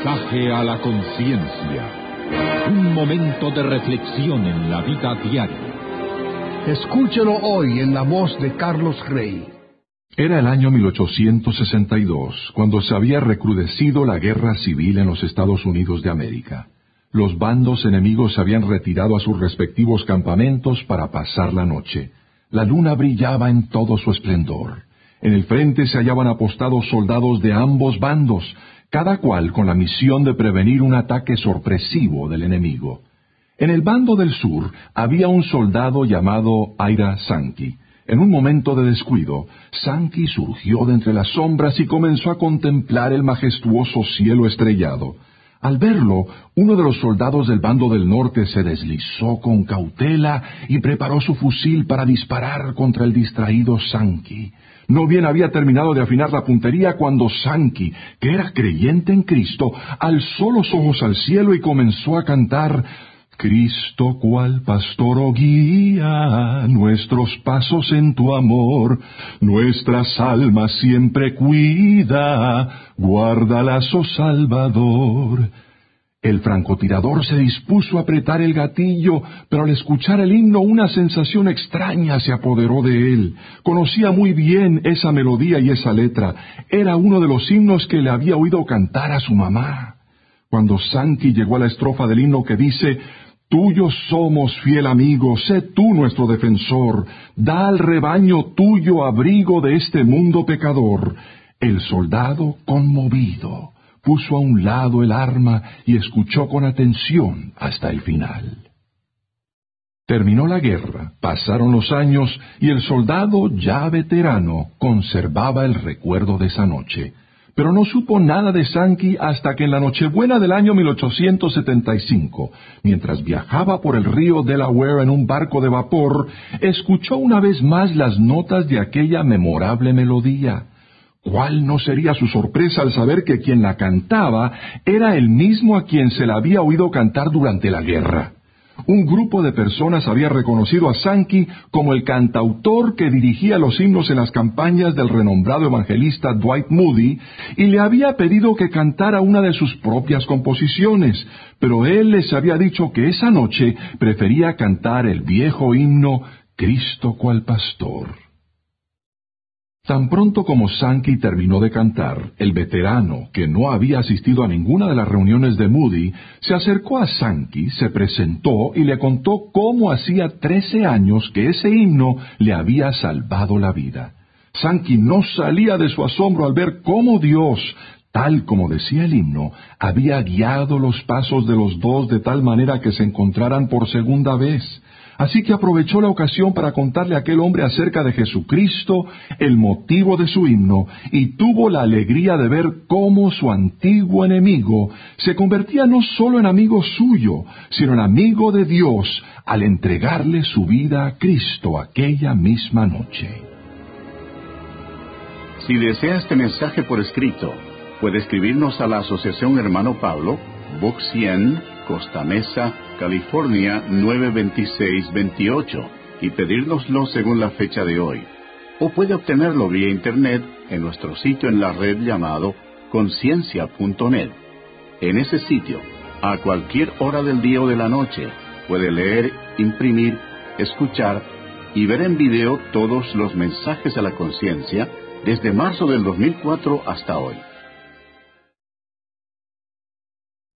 Mensaje a la conciencia. Un momento de reflexión en la vida diaria. Escúchelo hoy en la voz de Carlos Rey. Era el año 1862, cuando se había recrudecido la guerra civil en los Estados Unidos de América. Los bandos enemigos se habían retirado a sus respectivos campamentos para pasar la noche. La luna brillaba en todo su esplendor. En el frente se hallaban apostados soldados de ambos bandos, cada cual con la misión de prevenir un ataque sorpresivo del enemigo. En el bando del sur había un soldado llamado Ira Sankey. En un momento de descuido, Sankey surgió de entre las sombras y comenzó a contemplar el majestuoso cielo estrellado. Al verlo, uno de los soldados del bando del norte se deslizó con cautela y preparó su fusil para disparar contra el distraído Sankey. No bien había terminado de afinar la puntería cuando Sankey, que era creyente en Cristo, alzó los ojos al cielo y comenzó a cantar: Cristo, cual pastor o guía nuestros pasos en tu amor, nuestras almas siempre cuida, guárdalas, oh Salvador. El francotirador se dispuso a apretar el gatillo, pero al escuchar el himno una sensación extraña se apoderó de él. Conocía muy bien esa melodía y esa letra. Era uno de los himnos que le había oído cantar a su mamá. Cuando Sankey llegó a la estrofa del himno que dice: Tuyo somos, fiel amigo, sé tú nuestro defensor, da al rebaño tuyo abrigo de este mundo pecador, el soldado, conmovido, puso a un lado el arma y escuchó con atención hasta el final. Terminó la guerra, pasaron los años y el soldado, ya veterano, conservaba el recuerdo de esa noche. Pero no supo nada de Sankey hasta que en la Nochebuena del año 1875, mientras viajaba por el río Delaware en un barco de vapor, escuchó una vez más las notas de aquella memorable melodía. ¿Cuál no sería su sorpresa al saber que quien la cantaba era el mismo a quien se la había oído cantar durante la guerra? Un grupo de personas había reconocido a Sankey como el cantautor que dirigía los himnos en las campañas del renombrado evangelista Dwight Moody y le había pedido que cantara una de sus propias composiciones, pero él les había dicho que esa noche prefería cantar el viejo himno Cristo cual pastor. Tan pronto como Sankey terminó de cantar, el veterano, que no había asistido a ninguna de las reuniones de Moody, se acercó a Sankey, se presentó y le contó cómo hacía 13 años que ese himno le había salvado la vida. Sankey no salía de su asombro al ver cómo Dios, tal como decía el himno, había guiado los pasos de los dos de tal manera que se encontraran por segunda vez. Así que aprovechó la ocasión para contarle a aquel hombre acerca de Jesucristo, el motivo de su himno, y tuvo la alegría de ver cómo su antiguo enemigo se convertía no solo en amigo suyo, sino en amigo de Dios, al entregarle su vida a Cristo aquella misma noche. Si desea este mensaje por escrito, puede escribirnos a la Asociación Hermano Pablo, Box 100, Costa Mesa, California 92628, y pedírnoslo según la fecha de hoy. O puede obtenerlo vía internet en nuestro sitio en la red llamado conciencia.net. En ese sitio, a cualquier hora del día o de la noche, puede leer, imprimir, escuchar y ver en video todos los mensajes a la conciencia desde marzo del 2004 hasta hoy.